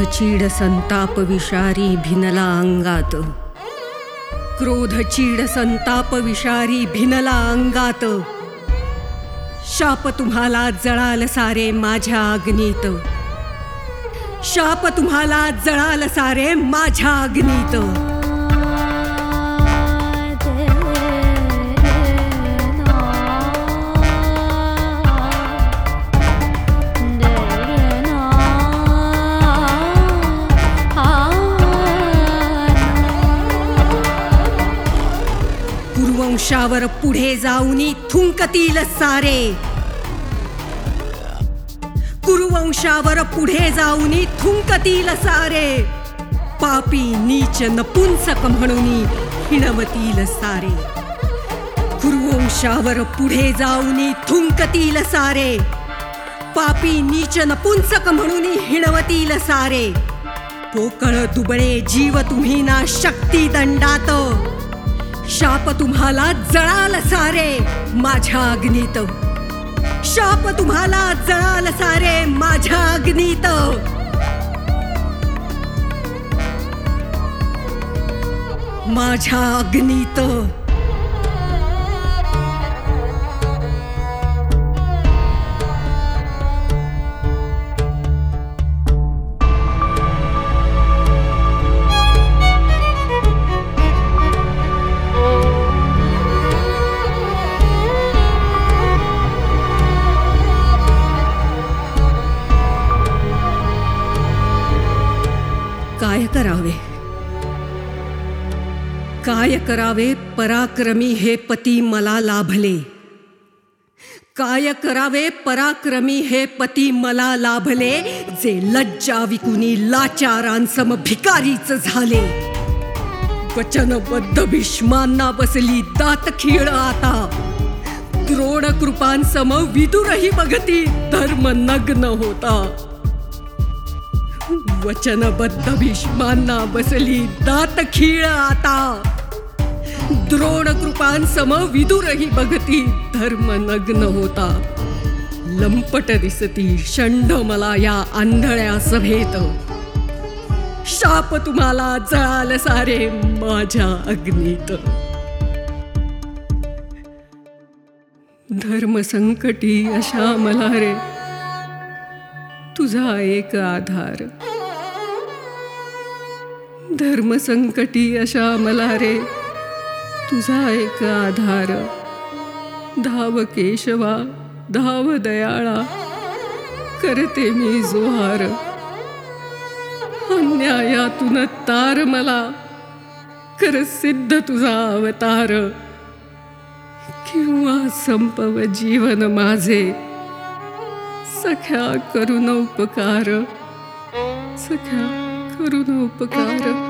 चीड संताप विषारी भिनला अंगात, क्रोध चीड संताप विषारी भिनला अंगात, शाप तुम्हाला जळाल सारे माझ्या अग्नीत, शाप तुम्हाला जळाल सारे माझ्या अग्नीत. कुरुवंशावर पुढे जाऊनी थुंकतील सारे, कुरुवंशावर पुढे जाऊनी थुंकतील सारे, पापी नीच नपुंसक म्हणून हिणवतील सारे. कुरुवंशावर पुढे जाऊनी थुंकतील सारे, पापी नीच नपुंसक म्हणून हिणवतील सारे. पोकळ दुबळे जीव तुम्ही ना शक्ती दंडात, शाप तुम्हाला जळाल सारे माझ्या अग्नीत, शाप तुम्हाला जळाल सारे माझ्या अग्नीत. माझ्या अग्नीत. काय करावे, काय करावे पराक्रमी हे पती मला लाभले, काय करावे पराक्रमी हे पती मला लाभले, जे लज्जा विकुनी लाचारांसम भिकारीच झाले. वचनबद्ध भीष्मांना बसली दात खीळ आता, द्रोण कृपांसम विदुरही बघती धर्म नग्न होता. वचनबद्ध भीष्मांना बसली दात खीळ आता, द्रोण कृपांसम विदुरही बघती धर्म नग्न होता. लंपट दिसती षंड मला या आंधळ्या सभेत, शाप तुम्हाला जळाल सारे माझ्या अग्नीत. धर्मसंकटी अशा मला रे तुझा एक आधार, धर्मसंकटी अशा मला रे तुझा एक आधार. धाव केशवा धाव दयाळा करते मी जोहार, अन्यायातून तार मला कर सिद्ध तुझा अवतार. किंवा संपव जीवन माझे सख्या करुण उपकार, सख्या करुण उपकार.